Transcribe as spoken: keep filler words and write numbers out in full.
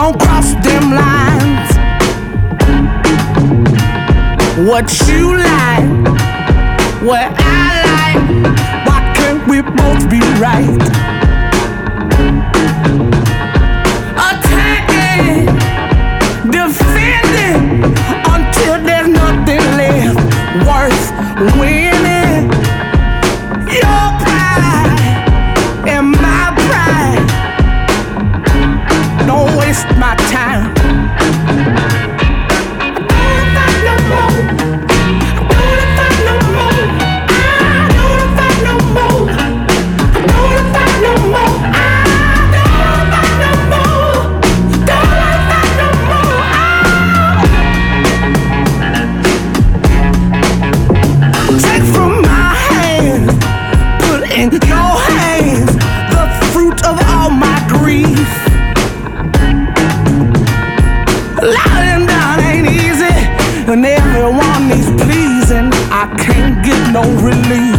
don't cross them lines. What you like, what I like, why can't we both be right? Attacking, defending, until there's nothing left worth winning. Your pride and my pride, don't waste my time. And everyone needs pleasing, I can't get no relief.